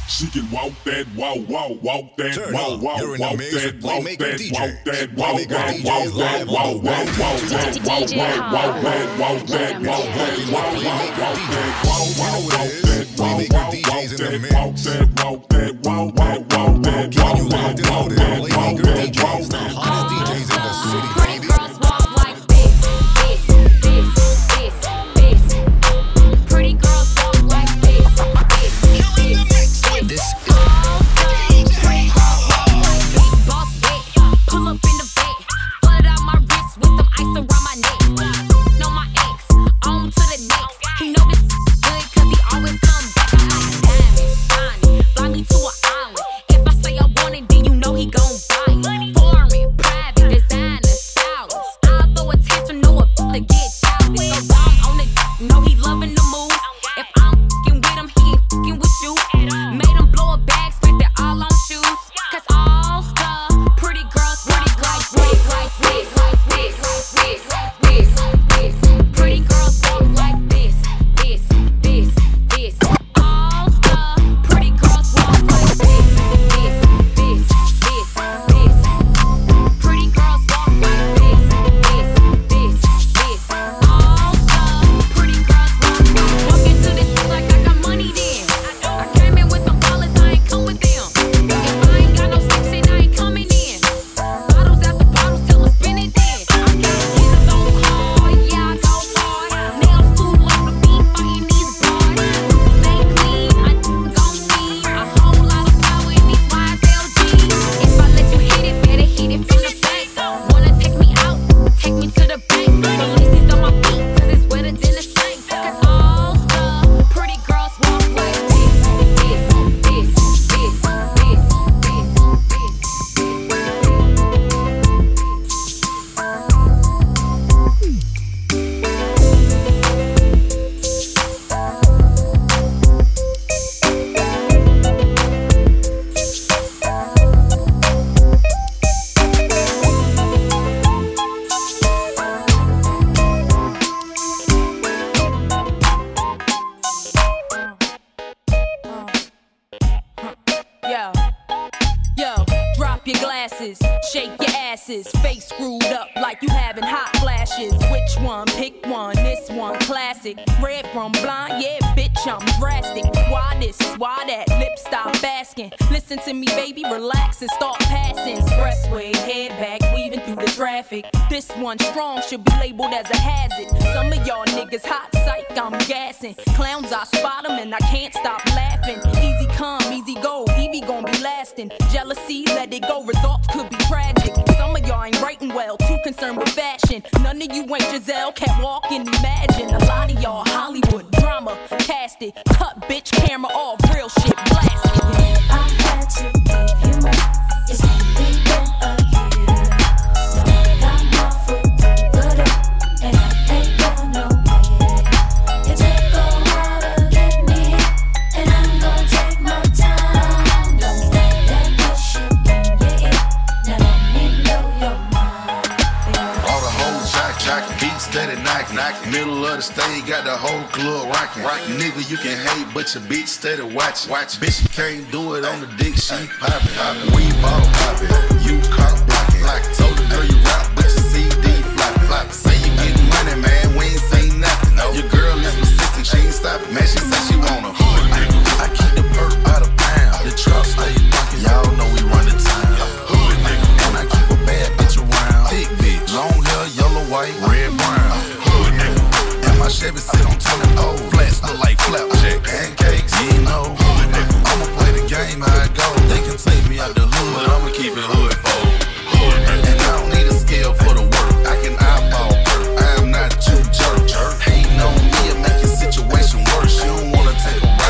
She can walk that, walk that, walk that, You're in the mix with Playmaker DJ. walk that, Playmaker DJ is live on the web. Playmaker DJ's in the mix. Keeping you locked and loaded. Playmaker DJs, the hottest DJs in the city, baby. Girls walk like this. Pretty girls walk like this. This Pretty girls walk like big boss wet. Pull up in the vet. Flooded out my wrist with some ice around my neck. Know my ex, on to the next. He know this good cause he always come back. I like diamonds, shining. Fly me to an island. If I say I want it, then you know he gon' buy it. Foreign, private, designer, stylist. I'll throw attention, know a to get childish. So dumb on it, know he loving the moves. If I'm fing with him, he ain't fing with you. Made him blow a bag, spent it all on shoes. Cause all the pretty girls like this. Pretty girls walk like this. All the pretty girls walk like this. Pretty girls walk like this. All the pretty girls walk into this like I got money then. I came in with some dollars, I ain't come with them. If I ain't got no sex, then I ain't coming in. Bottles after bottles till I spin it then. I can't get his own car, yeah, I go hard. Nails too long to be fighting these bars. Stay clean, I gon' need a whole lot of power in these YSLGs. If I let you hit it, better hit it from the back. Wanna take me out, take me to the bank. Releases on my feet, cause it's wetter than the sink. Cause all the pretty girls walk like this. Yo, drop your glasses, shake your asses, face screwed up like you having hot flashes. Which one? Pick one, this one classic. Red from blind, yeah, bitch, I'm drastic. Why this, why that, lip stop asking. Listen to me, baby, relax and start passing. Expressway, head back, weaving through the traffic. This one strong should be labeled as a hazard. Some of y'all niggas hot psych, I'm gassing. Clowns, I spot them and I can't stop laughing. Easy come, easy go, Evie gon' be lasting. Jealousy, let it go, results could be tragic. Some of y'all ain't writing well, too concerned with fashion. None of you ain't Giselle, can't walk and imagine. A lot of y'all Hollywood drama, cast it. Cut bitch camera off, real shit blasted. I had to give you more. It's only been a year. Now I got my foot through the door, and I ain't going nowhere. It took a while to get me, and I'm gonna take my time. Don't let that good shit in your ear. Now let me know your mind. All the hoes jock, beat steady knock. Middle of the stage, got the whole club rockin'. Nigga, you can hate, but your bitch steady watch. Bitch, you can't do it on the dick, she poppin'. We ball poppin', you cock blockin'. Told the girl you rap, but your CD floppin'. Say you gettin' money, man, we ain't say nothing. Your girl is persistent, she ain't stoppin', man. She said she want a hood nigga. I keep the perk by the pound. The truck stay bunkin', y'all know we run the town. Hood nigga, and I keep a bad bitch around. Thick bitch, long hair, yellow, white, red, brown. Hood nigga, and my Chevy sit on 24. Flats look like flapjack. Pancakes, you know. Hood nigga, I'ma play the game how it go. They can take me out the hood, but I'ma keep it hood for. And I don't need a scale for the work. I can eyeball work. I am not you jerk. Hating on me and make your situation worse. You don't wanna take a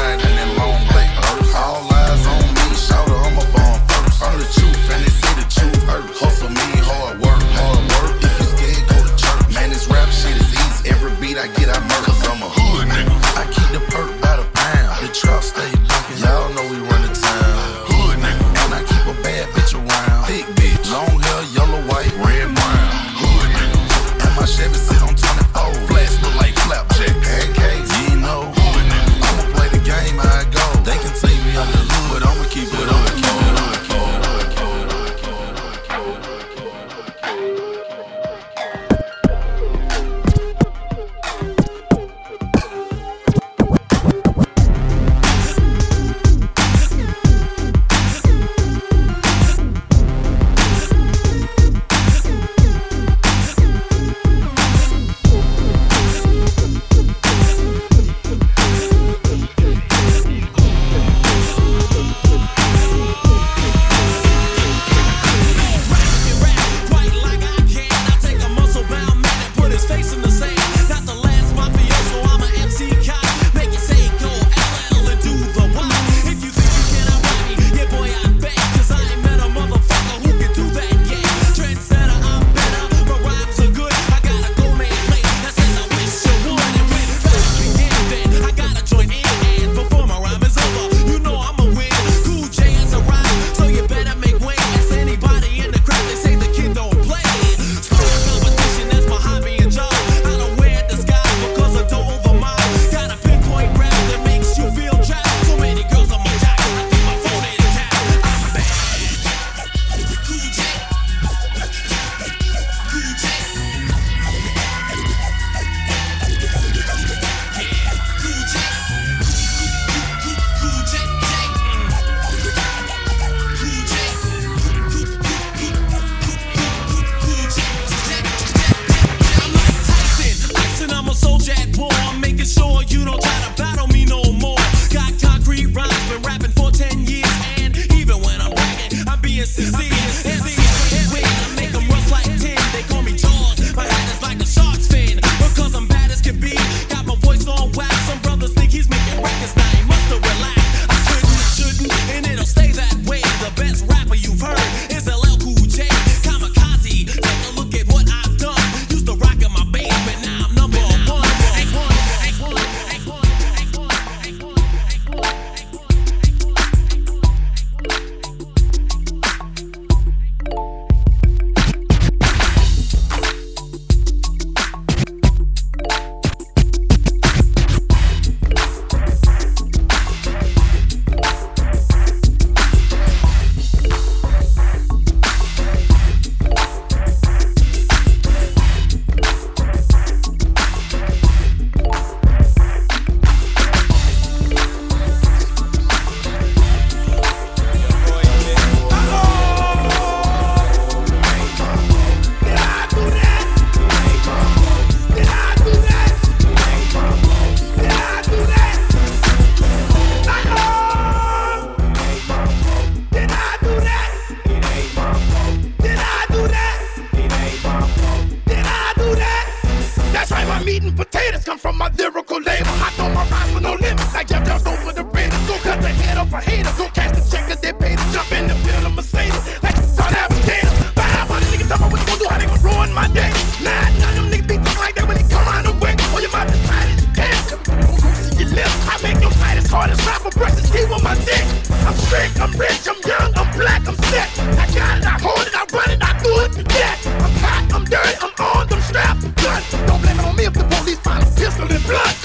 hardest rapper brushes teeth with my dick. I'm sick, I'm rich, I'm young, I'm black, I'm sick. I got it, I hold it, I run it, I do it to death. I'm hot, I'm dirty, I'm armed, I'm strapped, I'm gun. Don't blame it on me if the police find a pistol and blood.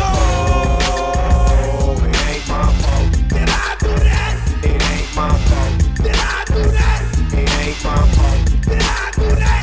Uh-oh, it ain't my fault. Did I do that? It ain't my fault. Did I do that? It ain't my fault. Did I do that?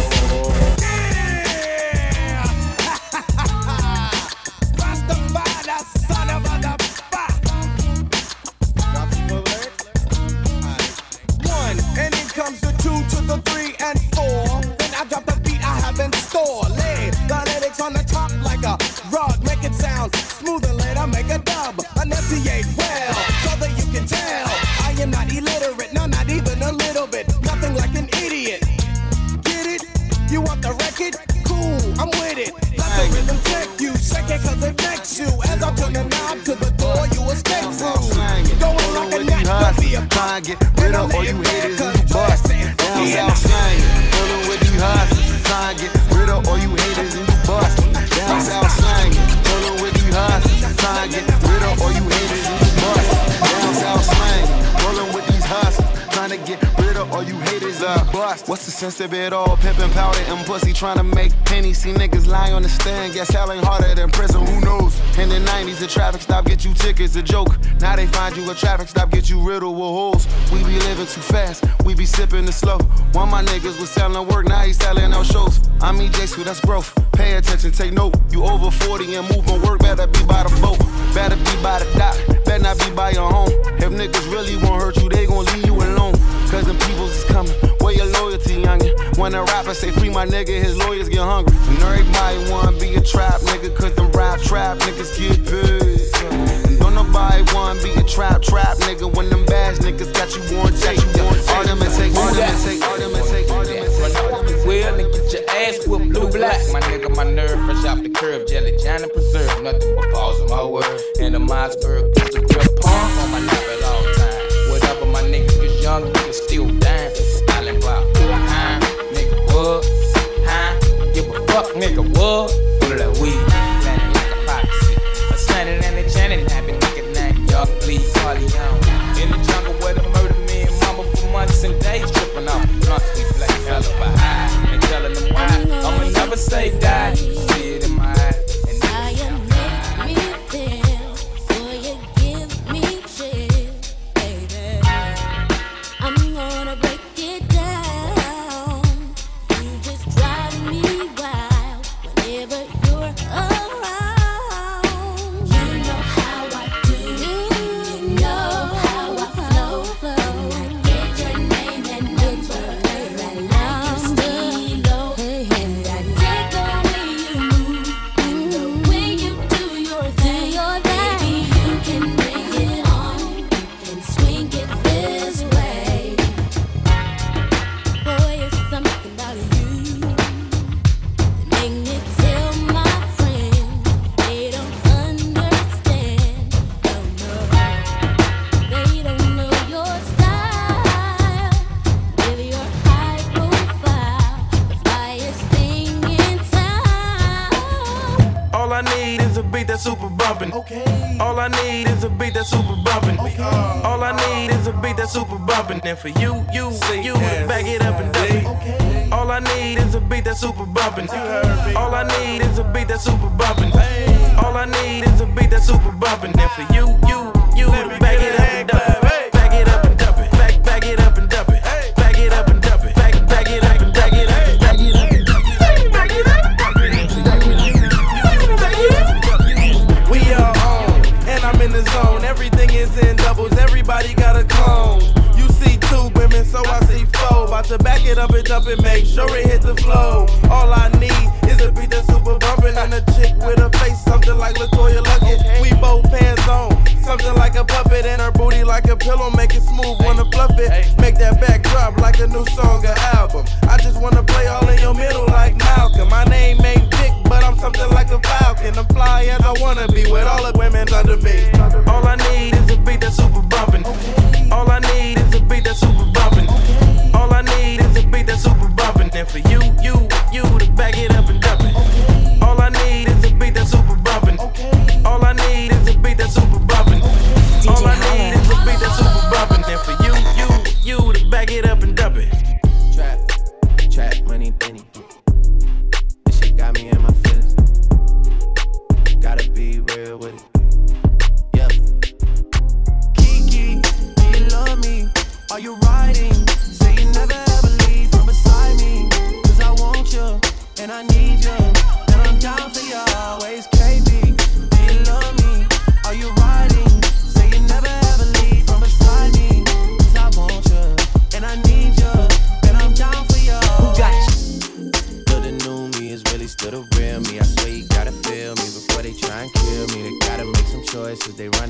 Comes the 2 to the 3 and 4. Then I drop the beat I have in store. Lay the lyrics on the top like a rug. Make it sound smooth and later make a dub. Enunciate well, so that you can tell I am not illiterate, no, not even a little bit. Nothing like an idiot. Get it? You want the record? Cool, I'm with it. Let the rhythm take you. Shake it cause it makes you. As I turn the knob to the door, you escape through. Going like a gnat, don't be a try and get rid of all you haters and you bust. Down south slangin', dealing with these hustlers. Try and get rid of all you haters and you bust. Down south slangin', dealing with these hustlers. Try and get rid of all you haters and you bust. Down south slangin', dealing with these hustlers. Trying to get rid of all you haters and bust. What's the sense of it all? Pimpin' powder and pussy trying to make pennies. See niggas lie on the stand. Guess hell ain't harder than prison, who knows? In the 90s, a traffic stop get you tickets, a joke. Now they find you a traffic stop, get you riddled with holes. We be living too fast, we be sipping the slow. One of my niggas was selling work, now he selling out shows. I'm EJ, so that's growth. Pay attention, take note. You over 40 and moving work, better be by the boat. Better be by the dock, better not be by your home. If niggas really won't hurt you, they gon' leave you alone. Cause them peoples is coming, where your loyalty, youngin'? When a rapper say free my nigga, his lawyers get hungry. And everybody wanna be a trap nigga, cause them rap trap niggas get paid. And don't nobody wanna be a trap nigga when them bash niggas got you worn check. All them and take. Well, and get your ass whooped, blue black. My nigga, my nerve fresh off the curve, jelly, Johnny preserve, nothing but balls in my word. And the Mossberg, just a real pump on my lap at all time. Whatever my niggas is young, niggas still dying. Island wild, nigga, what? Give a fuck, nigga, what? Full of that weed, landing like a pocket shit. A standing and a chanting, happy nigga named Young Lee Carleone. In the jungle where the murder me and mama for months and days, tripping off blunts, we play hell of a high. And telling them why, I'ma never say die. See it in my eyes. And how you make me feel, boy, you give me chill, baby. I'm gonna break it down. You just drive me wild whenever you're around. You know how I do, you know how I flow. Get your name and number, and I like you steelo. And I dig the way you move and the way you do your thing. Baby, you can bring it on, you can swing it this way. Boy, it's something about you that make me tell my friends they don't understand. No, they don't know your style. With your high profile, the flyest thing in town. All I need is a beat that's super bumpin'. Okay. All I need is a beat that's super bumpin'. Okay. All I need is a beat that's super bumpin'. And for you, back it up and dump it. Okay. All I need is a beat that's super bumpin'. All I need is a beat that's super bumpin'. All I need is a beat that's super bumpin'. And for you, back it up and dump it. Back it up and dump it. Back it up and dump it. Back it up and dump it. Back it up and back it up and back it up and dump it. Back it up and dump it. We are on, and I'm in the zone. Everything is in doubles, everybody got a clone. You see two women, so I see four. About to back it up and dump it, make sure it hit the flow. All I need is a beat that's super bumpin' and a chick with a face something like LaToya Luckett. We both pants on, something like a puppet, and her booty like a pillow, make it smooth, wanna fluff it. Make that back drop like a new song or album. I just wanna play all in your middle like Malcolm. My name ain't Dick, but I'm something like a falcon. I'm fly as I wanna be with all the women under me. All I need is a beat that's super bumpin'. All I need is a beat that's super bumpin'. All I need is a beat that's super bumpin'. And for you to back it up and dump it. All I need is a beat that's super bumpin'. All I need is a beat that's super bumpin'.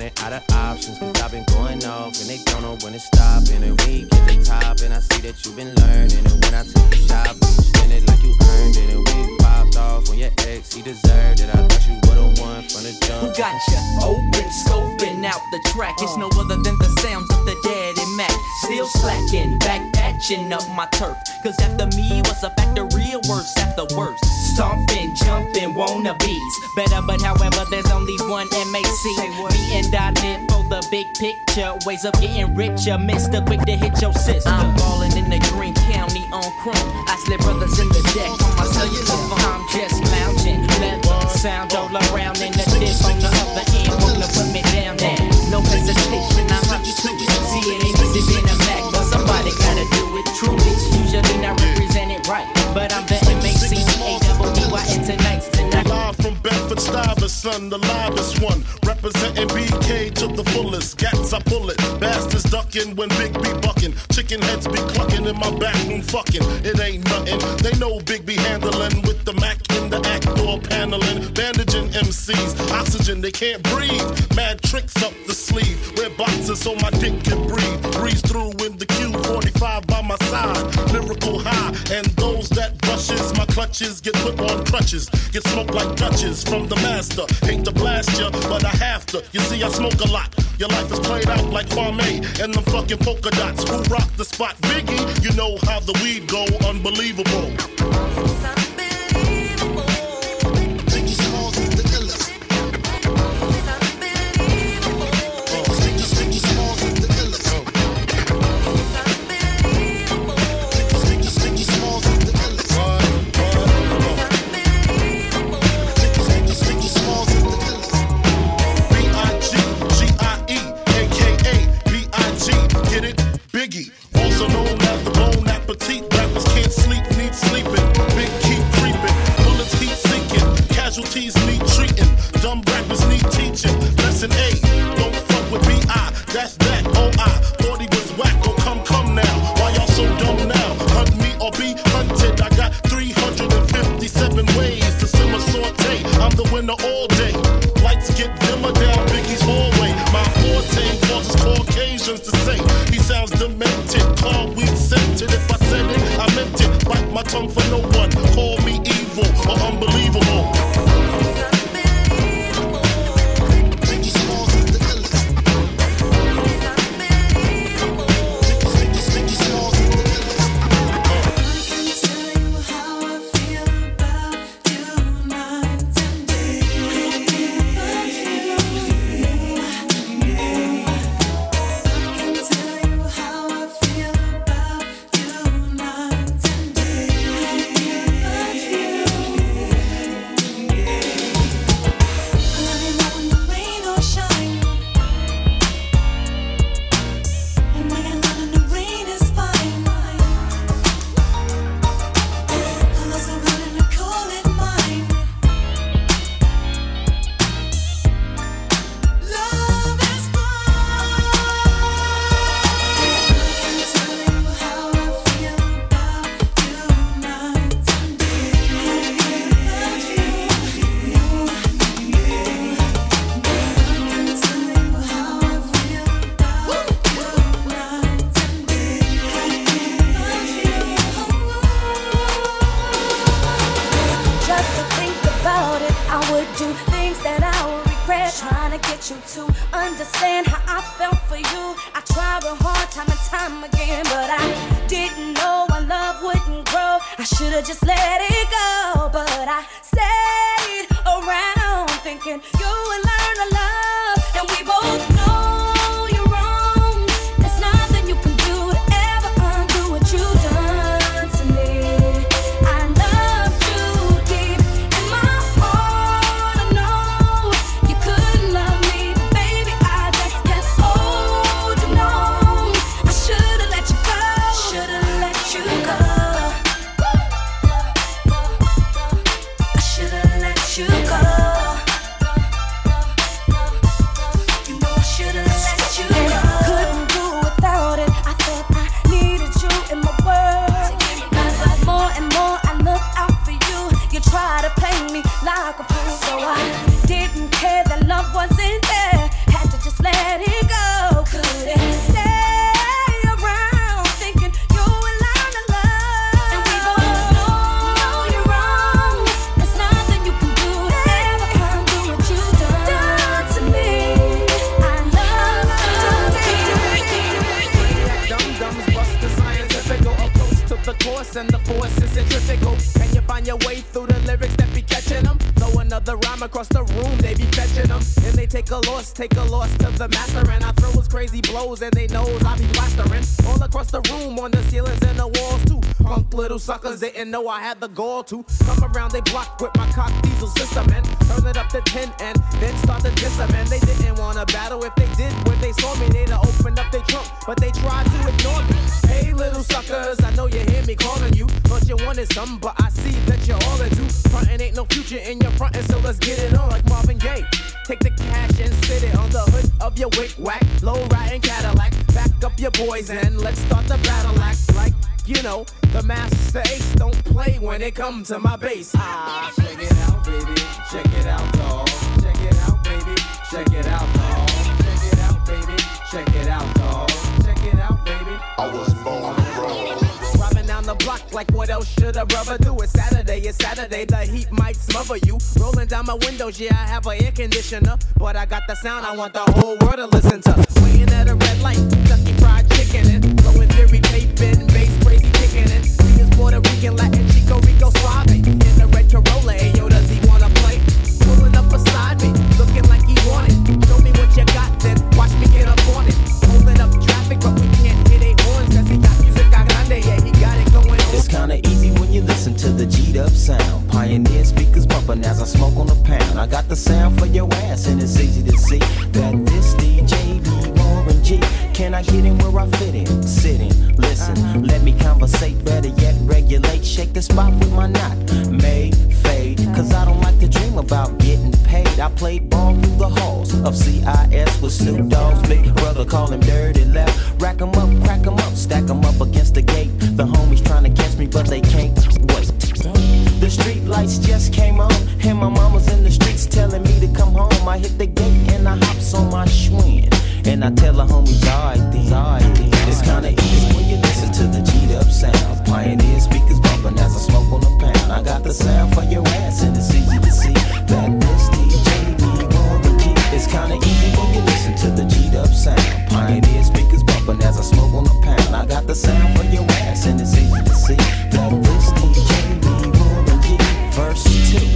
running out of options, cause I've been going off and they don't know when to stop. And when you get the top, and I see that you've been learning. And when I took you shopping, you spend it like you earned it. And when you popped off on your ex, he deserved it. I thought you would've won from the jump. Who got you open, scoping out the track? It's no other than the sounds of the Daddy Mac. Still slacking, back patching up my turf. Cause after me was a factory of worse after worse. Stomping, jumping, wannabes. Better, but however, there's only one MAC. Me and I live for the big picture. Ways of getting richer. Mr. Quick to hit your sister. I'm ballin' in the Green County on chrome. I slip brothers in the deck on my cellular phone. I'm just lounging, leather sound all around in the dip on the other end. Wanna put me down there. No hesitation, I'm up to it. See it ain't easy being a Mac, but somebody gotta do it. True, it's usually not represented right. But I'm the MACDAWDY tonight's tonight. Live from Bedford Stuyvesant, the livest one. Representing BK to the fullest. Gats, I pull it. Bastards ducking when Big B bucking. Chicken heads be clucking in my back room fucking. It ain't nothing. They know Big B handling with the Mac in the act door paneling. Bandaging MCs. Oxygen, they can't breathe. Mad tricks up the sleeve. Wear boxes so my dick can breathe. Breeze through in the Q45 by my side. Lyrical high. And those that rushes my clutches get put on crutches. Get smoked like Dutches from the master. Hate to blast ya, but I have to. You see, I smoke a lot. Your life is played out like Kwame and them fucking polka dots. Who rock the spot? Biggie, you know how the weed go. Unbelievable. Also known as the Bon Appetit. Rappers can't sleep, need sleeping. Big keep creeping. Bullets heat sinking. Casualties need treating. Dumb rappers need teaching. Lesson A, don't fuck with B.I. That's that. Oh, I thought he was whack. Oh, come now. Why y'all so dumb now? Hunt me or be hunted. I got 357 ways to simmer saute. I'm the winner all day. Lights get dimmer down Biggie's hallway. My forte causes Caucasians to say he sounds demented. Call weed scented. If I said it, I meant it. Bite my tongue for no one. Call me evil or unbelievable. force and the force is centrifugal. Can you find your way through the lyrics that be catching them? Throw another rhyme across the room, they be fetching them. And they take a loss to the master. And I throw his crazy blows and they knows I be plastering. All across the room, on the ceilings and the walls too. Punk little suckers didn't know I had the gall to come around they block with my cock diesel system and turn it up to 10 and then start to diss them. And they didn't wanna battle. If they did, when they saw me, they'd have opened up their trunk, but they tried to ignore me. Hey little suckers, I know you hear me calling you. Thought you wanted something, but I see that you're all into frontin'. Ain't no future in your frontin', so let's get it on like Marvin Gaye. Take the cash and sit it on the hood of your wick-wack, low-riding Cadillac. Back up your boys and let's start the battle act like, you know, the Master Ace don't play when it comes to my bass. Ah, check it out, baby. Check it out, dawg. Check it out, baby. Check it out, dawg. Check it out, baby. Check it out, dawg. Check it out, baby. I was born to roll. Driving down the block like what else should a brother do? It's Saturday, the heat might smother you. Rolling down my windows, yeah, I have an air conditioner, but I got the sound I want the whole world to listen to. Waiting at a red light, Kentucky Fried Chicken and blowing theory taping, bass crazy kicking and singing Puerto Rican, Latin, Chico Rico Suave. In the red Corolla, ayo, does he wanna play? Pulling up beside me, looking like he wanted. Show me what you got, then watch me get up on it. Holding up traffic, but we can't hit a horns, cause he got music grande, yeah, he got it going on. It's kinda easy when you listen to the G'd up sound. Pioneer speakers bumping as I smoke on the pound. I got the sound for your ass, and it's easy to see that this DJ be Warren G. Can I get in where I fit in? Sit in, listen, let me conversate, better yet regulate. Shake the spot with my knot, may fade, cause I don't like to dream about getting paid. I played ball through the halls of CIS with Snoop Dogg's big brother, call him Dirty Left. Rack 'em up, crack 'em up, stack 'em up against the gate. The homies trying to catch me, but they can't wait. The street lights just came on, and my mama's in the streets telling me to come home. I hit the gate and I hops on my Schwinn, and I tell the homies, alright then. It's kinda easy when you listen to the G'd up sound. Pioneer speakers bumping as I smoke on the pound. I got the sound for your ass, and it's easy to see that this DJ be Warren G. It's kinda easy when you listen to the G'd up sound. Pioneer speakers bumping as I smoke on the pound. I got the sound for your ass, and it's easy to see that this DJ be Warren G. Verse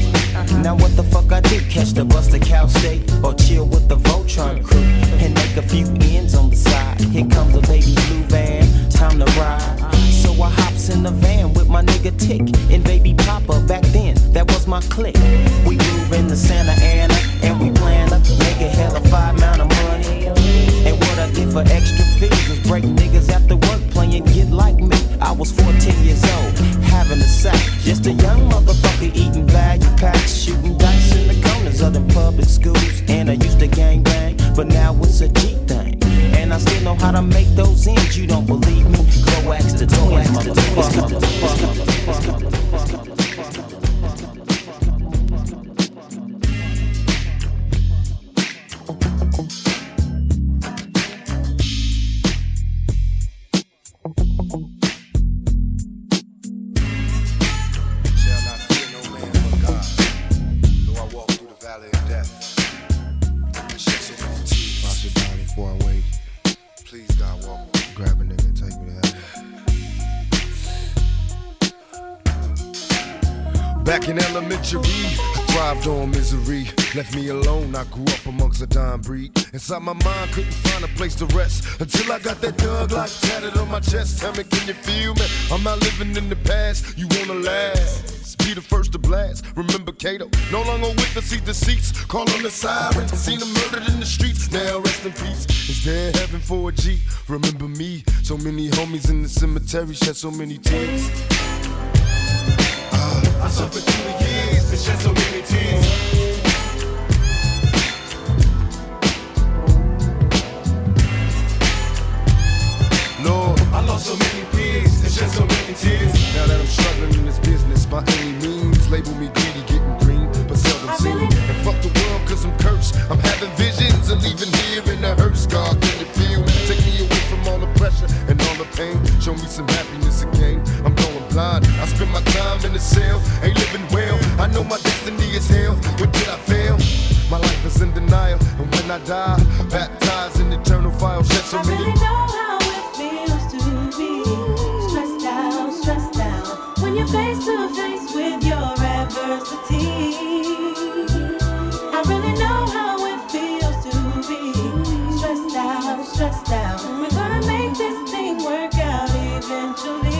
2. Now what the fuck I do? Catch the bus to Cal State or chill with the Voltron crew and make a few ends on the side. Here comes a baby blue van, time to ride. So I hops in the van with my nigga Tick and baby Papa. Back then, that was my clique. We move into Santa Ana and we plan to make a hell of a amount of money. And what I did for extra fees was break niggas after work playing Get Like Me. I was 14 years old, having a sack. Just a young motherfucker eating value packs, shooting dice in the corners of them public schools. And I used to gang bang, but now it's a G thing. And I still know how to make those ends. You don't believe me? Go ask the twins, motherfucker. Back in elementary, I thrived on misery. Left me alone, I grew up amongst a dying breed. Inside my mind, couldn't find a place to rest until I got that thug life tatted on my chest. Tell me, can you feel me? I'm not living in the past, you wanna last. Be the first to blast. Remember Kato, no longer with us, see deceits. Call on the siren, seen them murdered in the streets. Now rest in peace. Is there heaven for a G? Remember me, so many homies in the cemetery shed so many tears. I suffered through the years and shed so many tears. Lord, I lost so many peers and shed so many tears. Now that I'm struggling in this business by any means, label me greedy, getting green, but seldom seen. And fuck the world cause I'm cursed. I'm having visions of leaving here in a hearse. God, can you feel me? Take me away from all the pressure and all the pain. Show me some happiness again. I'm going blind. I spend my time in the cell, ain't living well. I know my destiny is hell. When did I fail? My life is in denial, and when I die, baptized in eternal fire, shed so many. I really know how it feels to be stressed out, stressed out. stressed out. We're gonna make this thing work out eventually.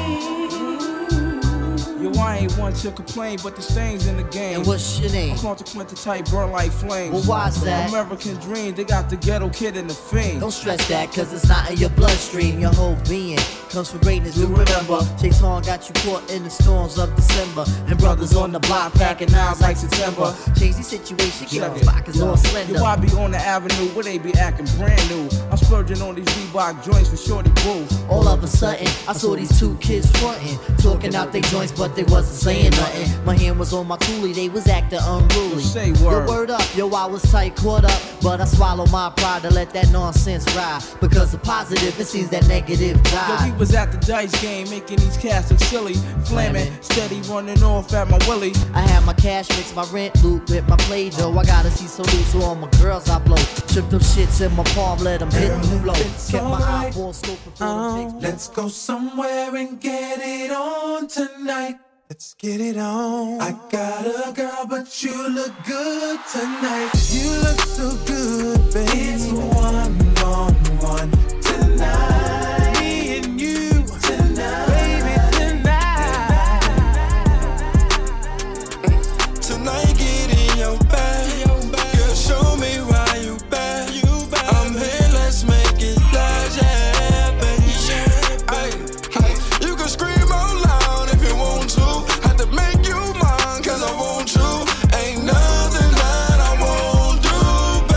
Yo, I ain't one to complain, but the stains in the game. And what's your name? I'm consequent to type burn like flames. Well, why's that? American dream, they got the ghetto kid and the fiend. Don't stress that, cause it's not in your bloodstream. Your whole being comes from greatness, do remember. J-Tone got you caught in the storms of December. And brothers on the block packing nines like September. Change the situation, keep those pockets all slender. Yo, I be on the avenue where they be acting brand new. I'm splurging on these Reebok joints for shorty boo. All of a sudden, I saw these two kids frontin', talking out their joints, but they wasn't saying nothing. My hand was on my toolie, they was acting unruly. Say word. Yo, word up, yo, I was tight, caught up, but I swallowed my pride to let that nonsense ride. Because the positive, it seems that negative died. Yo, we was at the dice game, making these cats look silly. Flamming, steady running off at my willy. I had my cash mix, my rent loot with my play dough. I gotta see so loose, so all my girls I blow. Shook them shits in my palm, let them hit the flow. Kept my eyeballs scoping for the Let's go somewhere and get it on tonight. Let's get it on. I got a girl, but you look good tonight. You look so good, baby. It's one-on-one tonight. Me and you tonight, baby, tonight. Tonight, get in your bag. Girl, show me why you bad. I'm here, let's make it last, yeah, baby. You can scream out loud if you want to. Had to make you mine, cause I want you. Ain't nothing that I won't do,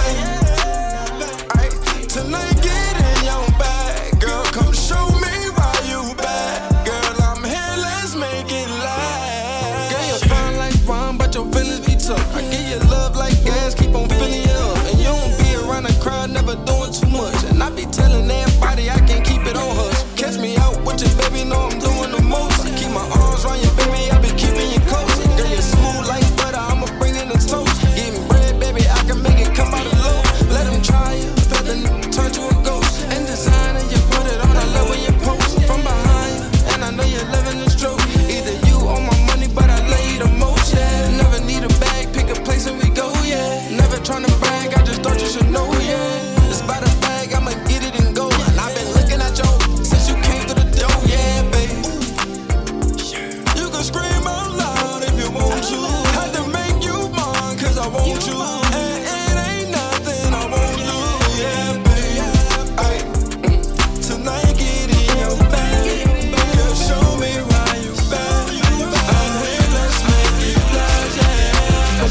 baby. Tonight, get in your bag. Girl, come show me why you bad. Girl, I'm here, let's make it last. Girl, you're fine like wine, but your feelings be tough. I give you love like gas, keep on filling you up. And you don't be around the crowd, never doing too much. And I be telling everybody I can't keep it on hush. Catch me out with your baby, know I'm doing the most. I keep my arms around your baby, I be keeping you close. Girl, you're smooth like butter, I'ma bring in the toast. Getting bread, baby, I can make it come out of low. Let them try you, let them turn to a ghost. And designer, you put it on, I love when you post. From behind you, and I know you're loving the stroke. Either you or my money, but I lay you the most, yeah. Never need a bag, pick a place and we go, yeah. Never tryna brag, I just thought you should know, yeah. It's by the bag, I'ma get it and go. And I've been looking at you since you came through the door, yeah, baby. You can scream out loud if you want to. Had to make you mine, cause I want you. And it ain't nothing I won't do, yeah, baby. Tonight, get in your bag. Girl, show me why you bad. I'm here, let's make it last, yeah.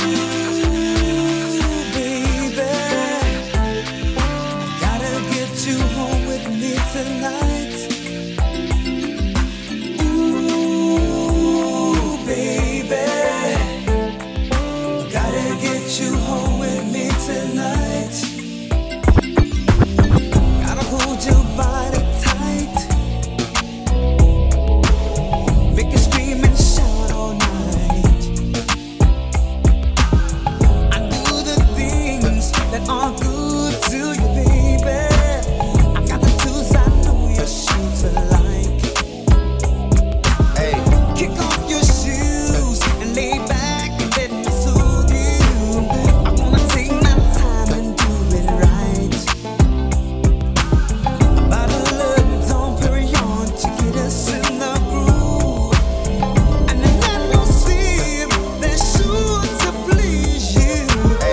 Baby, I gotta get you home with me tonight. Ooh, baby, I gotta get you home with me tonight. Gotta hold your body tight. Make it scream and shout all night. I do the things that are good to you, baby. I got the tools I know your shoes are like. Hey, kick off your shoes and lay back and let me soothe you. I wanna take my time and do it right. About a little Dom Perignon to get us in the groove. And an atmosphere that's sure to please you.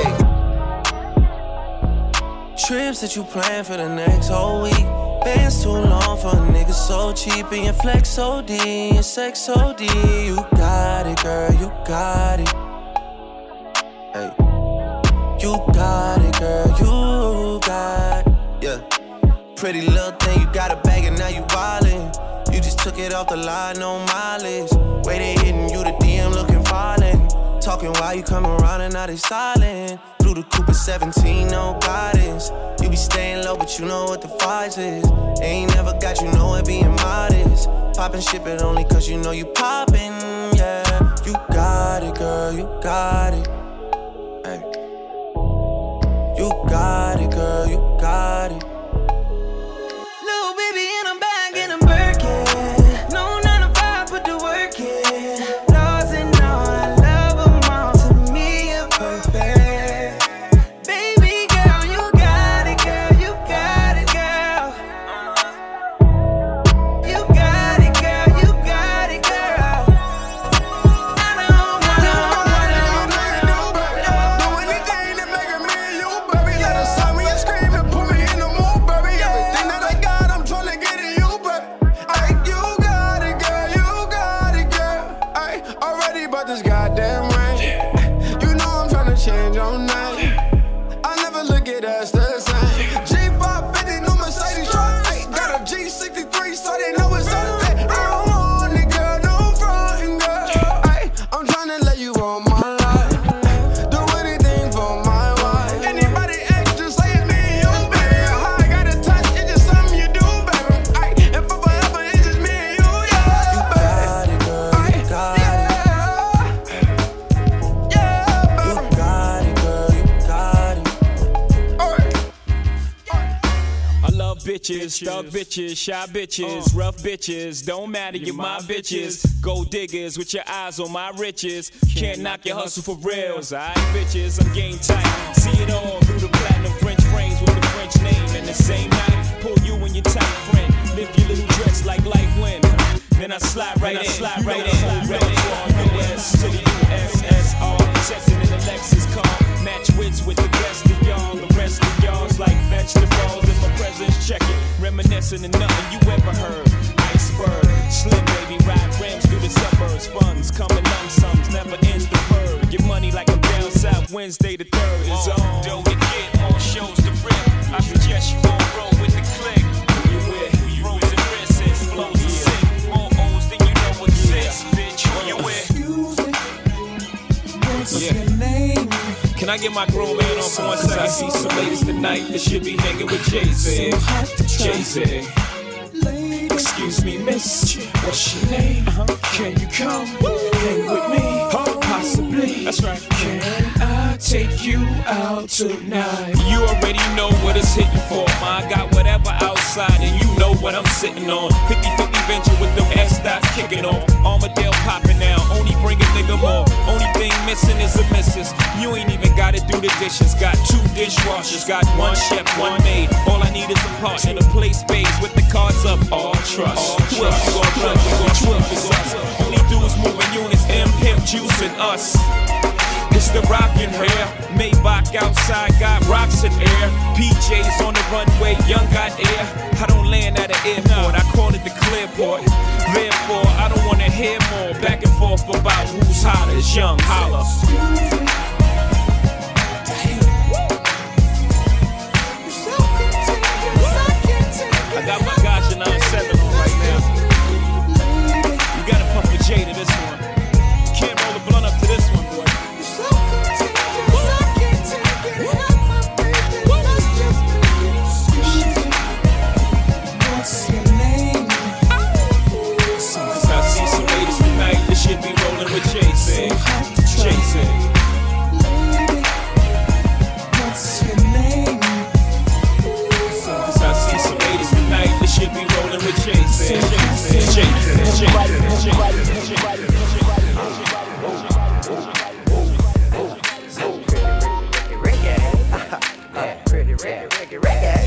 Trips that you plan for the next whole week. Bands too long for a nigga so cheap. And your flex so D, your sex so D. You got it, girl, you got it. Hey. You got it, girl, you got it. Yeah. Pretty little thing, you got a bag and now you wildin'. You just took it off the line, no mileage. Way they hitting you, the DM looking violent. Talking while you come around and now they silent. Through the coupe at 17, no guidance. You be staying low, but you know what the fight is. Ain't never got you know it being modest. Poppin' shit, but only cause you know you poppin', yeah. You got it, girl, you got it. Hey. You got it, girl, you got it. Little baby in a bag and a Birkin. No 9 to 5, put the work in. Flaws and all, I love them all. To me, you're perfect. Baby girl, you got it, girl, you got it, love bitches, thug bitches, shy bitches, rough bitches. Don't matter, you're my bitches. Gold diggers with your eyes on my riches. Can't knock your hustle for reals. Alright, bitches, I'm game tight. See it all through the platinum French frames with the French name. And the same night, pull you and your tight friend. Lift your little dress like light wind. Then I slide right in, ready for the West to the USSR. Checking in the Lexus car. Match wits with the best of y'all. The rest of y'all's like vegetables in my presence. Check it, reminiscing of nothing you ever heard. Iceberg, slim baby, ride rims through the suburbs. Funds coming lump sums, never ends the verb. Get money like I'm down south. Wednesday the 3rd is on. Don't get more shows to rip. I suggest you gon' roll with the click. You with frozen wrists, flows are sick. More O's than you know exists, bitch. Who you with? What's your name? Can I get my grown man on for 1 second? I see some ladies tonight that should be hanging with Jay-Z. Jay-Z. Excuse me, miss, what's your name? Can you come hang with me? Possibly. That's right. Can I take you out tonight? You already know what it's hitting for. I got whatever outside, and you know what I'm sitting on. 50-50 venture with them S-dots kicking on. Armadale popping now, only bring a nigga more. Only thing missing is a missus. You ain't even gotta do the dishes. Got 2 dishwashers, got 1 chef, 1 maid. All I need is a partner to play spades with the cards up. All trust. Who else you gon' trust? You gon' trust it's us. Only dudes moving units, M Pimp juicing us. It's the rockin' hair. Maybach outside, got rocks in air. PJs on the runway, young got air. I don't land at an airport, I call it the clearport. Therefore, I don't wanna hear more back and forth about who's hotter. It's young, holla. I got my Gotcha 9-7 on right now. You gotta pump a J to this one. Can't roll a blunt up to this one, boy. What's your name? I see some ladies tonight that should be rolling with Jay-Z. Jay-Z. What's your name? I see some ladies tonight that should be rolling with Jay-Z. Pretty reggae.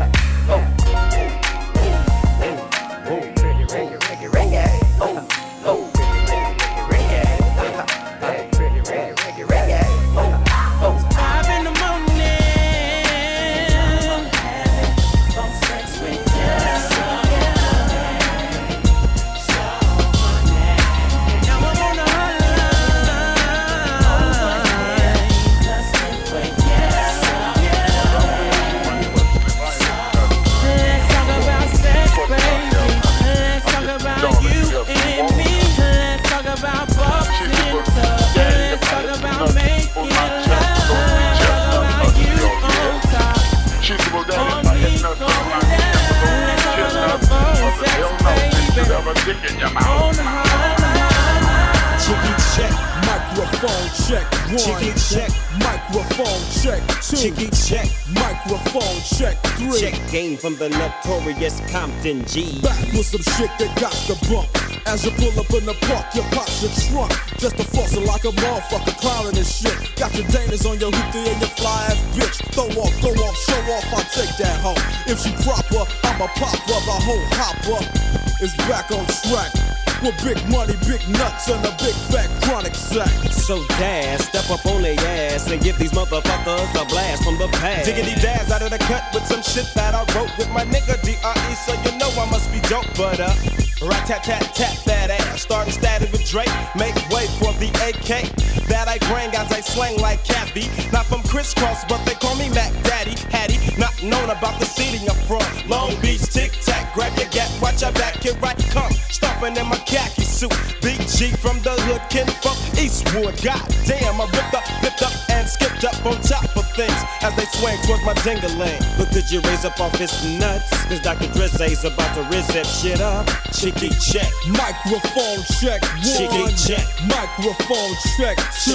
Chicky check, microphone check 2. Chicky check, microphone check 3. Check game from the notorious Compton G. Back with some shit that got the bump. As you pull up in the park, you pop your trunk. Just a fossil like a motherfucker clowning and shit. Got your Danas on your hoopty and your fly ass bitch. Throw off, show off, I'll take that hoe. If she proper, I'ma pop her. The whole hopper is back on track. With big money, big nuts, and a big fat chronic sack. So dash, step up on their ass and give these motherfuckers a blast from the past. Diggity dabs out of the cut with some shit that I wrote with my nigga D.R.E. So you know I must be dope, but rat-tat-tat-tat that ass. Started static with Drake, make way for the AK that I bring as I slang like Cappy. Not from Crisscross, but they call me Mac Daddy. Hattie, not known about the city I'm from. Long Beach, tic-tac, grab your gat, watch your back, here I come. Stomping in my khaki suit, Big G from the hood, kinfolk, Eastwood. Goddamn, I ripped up, flipped up, and skipped up on top of things as they swing towards my ding-a-ling. But could you raise up off his nuts? Cause Dr. Drizzy's about to rizz that shit up. Chicky check, microphone check 1. Chicky check, microphone check 2.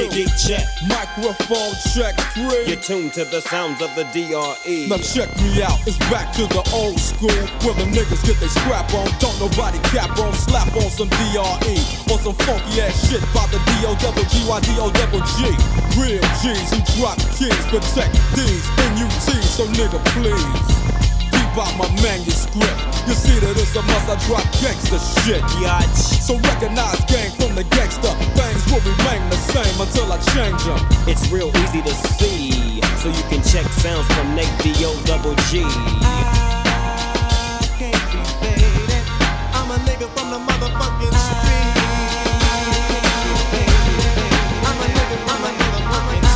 JD check. Microphone check 3. You're tuned to the sounds of the DRE. Now check me out, it's back to the old school where the niggas get their scrap on. Don't nobody cap on, slap on some DRE. On some funky ass shit by the D-O-double-G-Y-D-O-double-G. Real G's who drop keys, protect these N-U-T, so nigga please. By my manuscript, you see that it's a must. I drop gangsta shit, yatch. So recognize gang from the gangsta. Things will remain the same until I change them. It's real easy to see, so you can check sounds from Nate D-O-double-G. I can't be faded. I'm a nigga from the motherfucking street. I'm a nigga from the motherfucking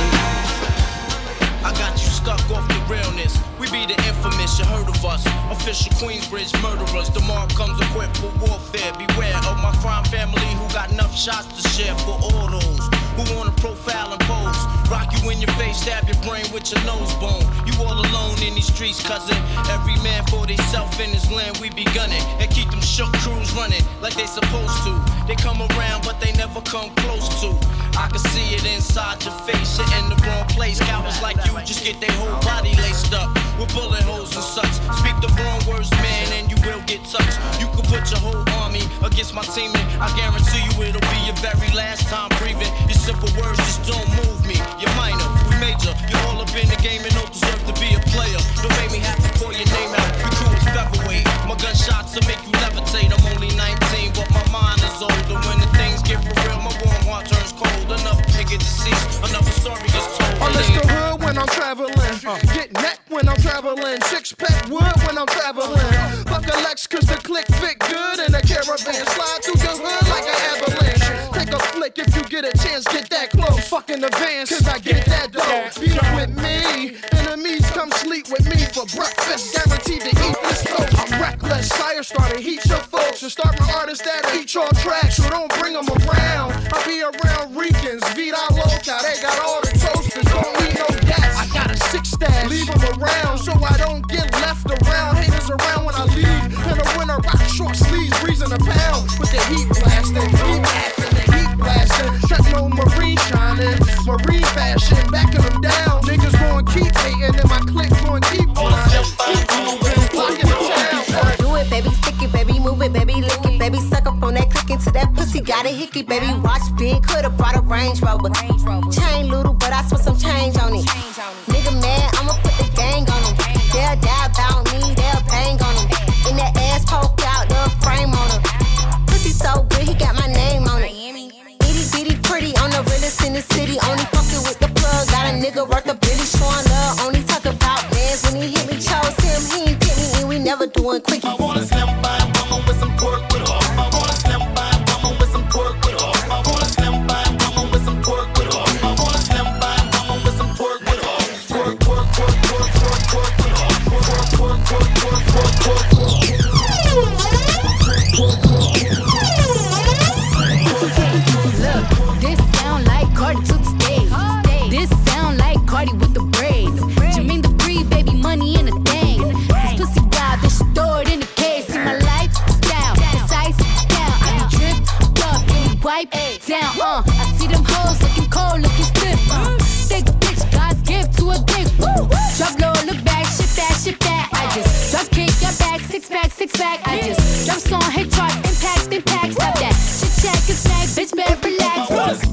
street. I got you stuck off the realness. We be the infamous, you heard of us. Official Queensbridge murderers. The mark comes equipped for warfare. Beware of my crime family who got enough shots to share for all those who wanna profile and pose. Rock you in your face, stab your brain with your nose bone. You all alone in these streets, cousin. Every man for theyself in his land, we be gunning. And keep them shook crews running like they supposed to. They come around, but they never come close to. I can see it inside your face, you're in the wrong place. Cowards like you just get their whole body laced up with bullet holes and such. Speak the wrong words, man, and you will get touched. You can put your whole army against my team, and I guarantee you it'll be your very last time breathing. Your simple words just don't move me. You're minor, we major. You're all up in the game and don't deserve to be a player. Don't make me have to call your name out. You cool as featherweight. My gunshots will make you levitate. I'm only 19, but my mind is older. When the things get for real, my warm heart turns cold. Enough nigga deceased, another story is told. I list the hood when I'm traveling. Get neck when I'm traveling. Six-pack wood when I'm traveling. Fuck a Lex cause the click fit good in a caravan. Slide through your hood like an avalanche. Take a flick if you get a chance, get that close. Fuck in advance cause I get that dough. Beat with me, enemies come sleep with me for breakfast. Guaranteed to eat this toast. I'm reckless, fire starter, heat your folks. And start my artists that'll eat your tracks. So don't bring them around. I'll be around Ricans, Vida Loca. They got all the toasters, don't need no gas. I got a six stash, leave them around so I don't get left around. Haters around when I leave. In the winter, rock short sleeves, reason a pound. With the heat blasting, heat acting, the heat blasting. Techno marine shining, marine fashion, backing them down. Niggas gon' keep hating and my clique gon' keep blinding. Keep moving, blocking the town. Do it, baby, stick it, baby, move it, baby, lick it, baby, suck up on that click into that pussy, got a hickey, baby, watch big, could've brought a Range Rover. Chain little, but I spent some change on it. Nigga mad, I'ma put the gang on him. They'll die about me, they'll bang on him. In that ass poke out, the frame on him. Pussy so good, he got my name on it. Itty bitty pretty, on the realest in the city. Only fucking with the plug, got a nigga worth a billy, showing love. Only talk about bands when he hit me, chose him, he ain't get me, and we never doing quickie. I wanna slam by a woman with some pork with her. I wanna slam by a woman with some pork with her. I wanna slam by a woman with some pork with her. I wanna slam by a woman with some pork with her. Pork, pork, pork, pork, pork, pork with her. Pork, pork, pork, pork, pork, pork, pork. Look, this sound like Cardi to the stage. This sound like Cardi with the braids. Jermaine Dupri, baby, money in a thing. This pussy wild, bitch, throw it in the case. See my lifestyle, it's ice down. I be dripped up, get it wiped down. I see them hoes looking cold, looking stiff. Thick bitch, God's gift to a dick. Woo. Drop low, look back, shit that, shit that. I just drop kick, your back, six pack. I just drop song, hit charts, impact. Stop that. Shit check, it's back, bitch, better relax.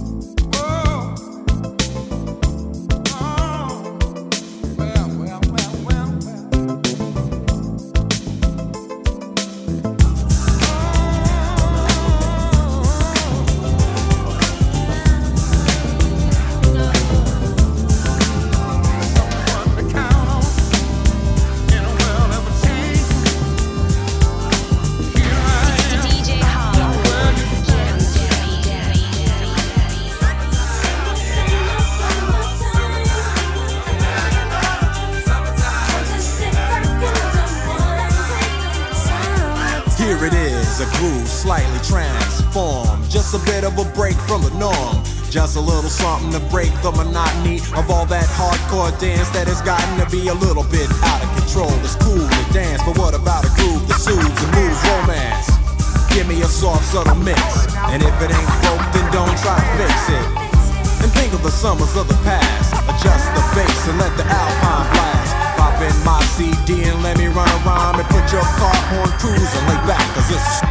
Here it is, a groove slightly transformed. Just a bit of a break from the norm. Just a little something to break the monotony of all that hardcore dance that has gotten to be a little bit out of control. It's cool to dance, but what about a groove that soothes and moves romance? Give me a soft, subtle mix, and if it ain't broke, then don't try to fix it. of the summers of the past. Adjust the bass and let the Alpine blast. Pop in my CD and let me run a rhyme and put your car on cruise and lay back, cause it's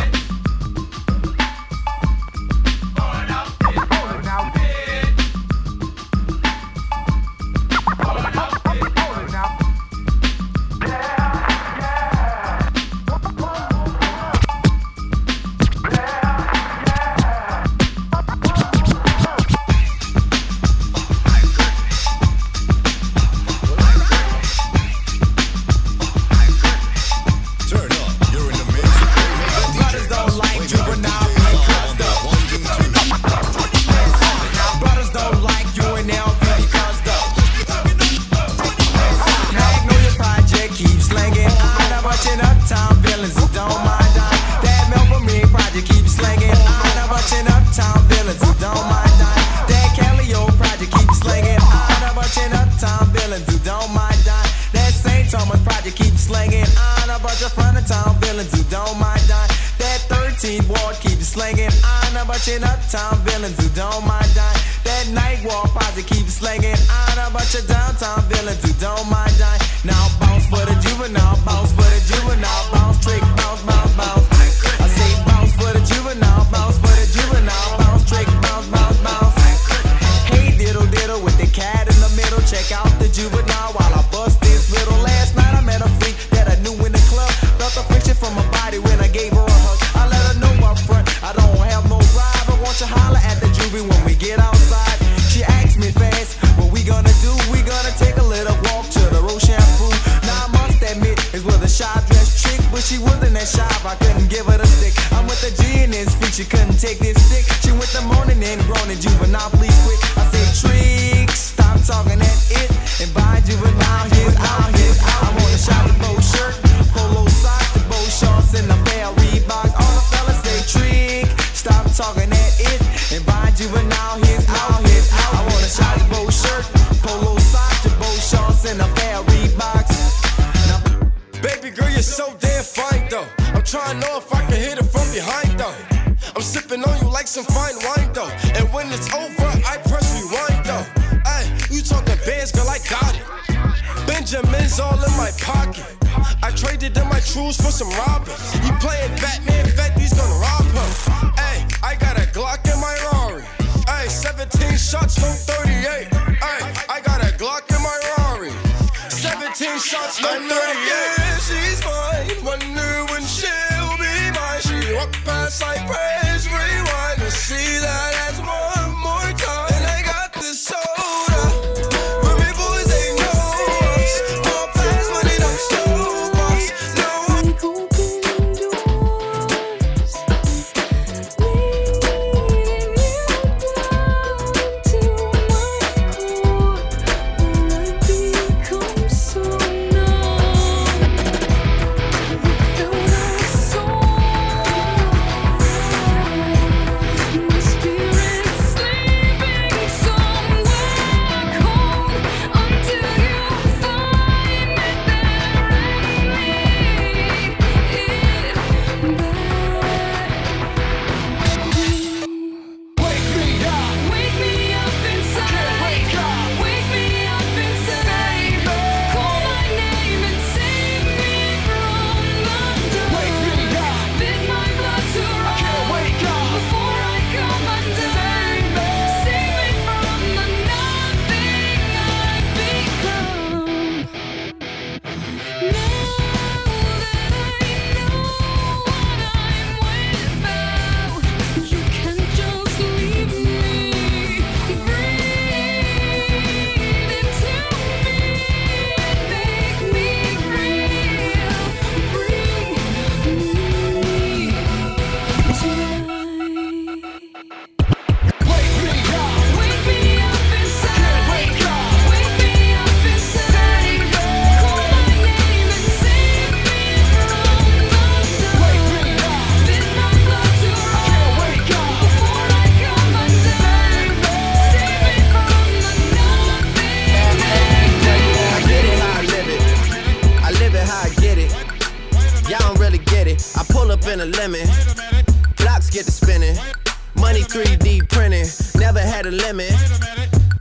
in a lemon. Blocks get to spinning. Money 3D printing. Never had a limit.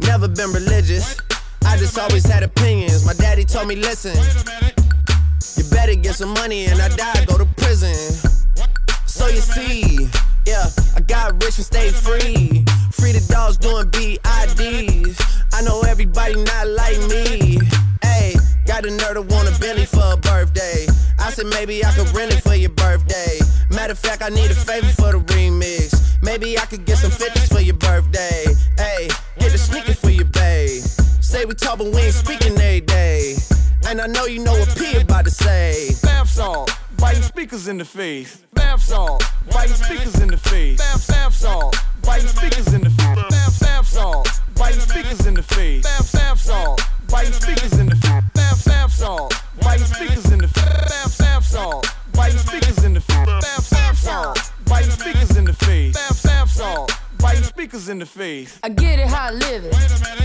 never been religious. I just always had opinions. My daddy told me, listen, you better get some money and I die, go to prison. So you see, yeah, I got rich and stayed free. Free the dogs doing BIDs. I know everybody not like me. Hey, got the nerve to want a Bentley for a birthday. I said maybe I could rent it for your birthday. Matter of fact, I need a favor for the remix. Maybe I could get some 50s for your birthday. Hey, get the sneaker for your babe. Say we talk but we ain't speaking every day. And I know you know what P about to say. Bath salt, biting speakers in the face. Bath salt, biting speakers in the face. Bath salt, biting speakers in the face. Bath salt, biting speakers in the face. Bath salt, biting speakers in the face. Bath salt, biting speakers in the face. Bath salt, biting speakers in the face. Bath salt, biting speakers in the face. Bath salt, biting speakers in the face. I get it how I live it.